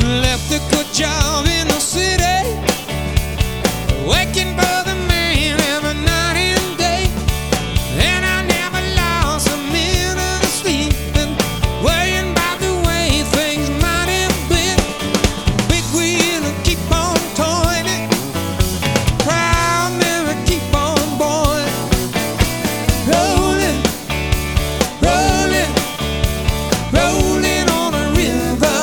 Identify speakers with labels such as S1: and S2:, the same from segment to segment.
S1: Left a good job in the city, working for the man every night and day. And I never lost a minute of sleep, and worrying about the way things might have been. Big wheel and keep on turning, proud Mary keep on boiling. Rolling, rolling, rolling on a river.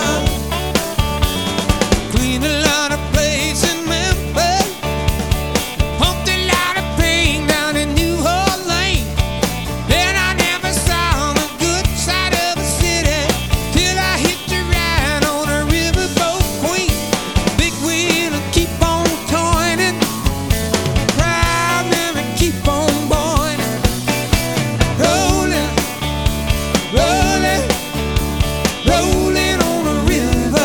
S1: Cleaned a lot of plates in Memphis, pumped a lot of pain down in New Orleans. Then I never saw the good side of the city till I hitched a ride on a riverboat queen. Big wheel and keep on turning, proud Mary keep on boiling. Rolling, rolling, rolling on a river.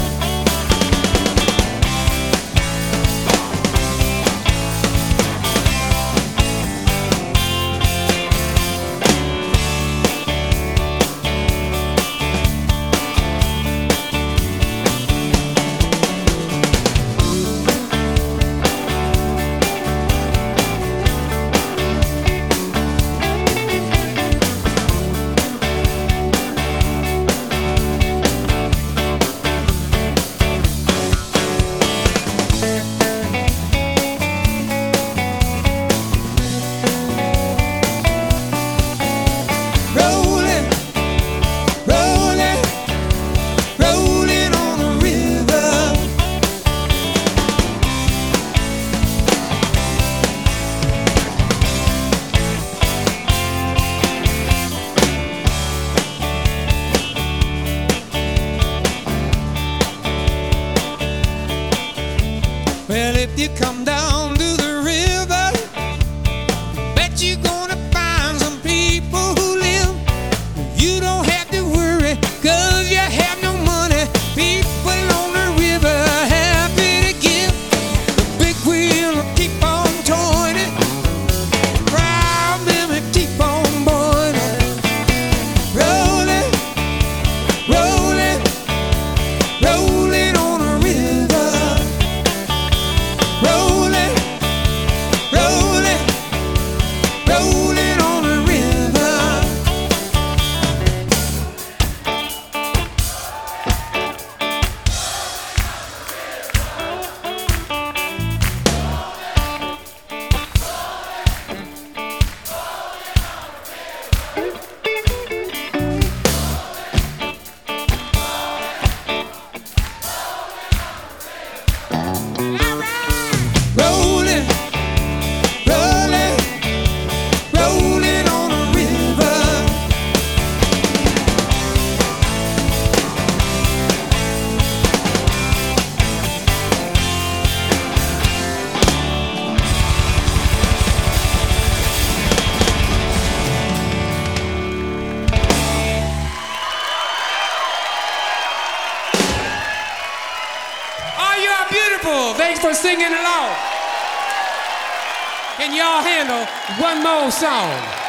S1: Rolling, rolling, rolling on a river. Well, if you come down to the river, bet you're gonna find some people who live. You don't have to worry, 'cause you have no money. People on the river happy to give. The big wheel will keep on turning, proud Mary keep on boiling. Rolling, rolling, rolling on a river. Rolling, rolling, rolling on a river. Rolling, rolling, rolling on a river. Oh, you are beautiful. Thanks for singing along. Can y'all handle one more song?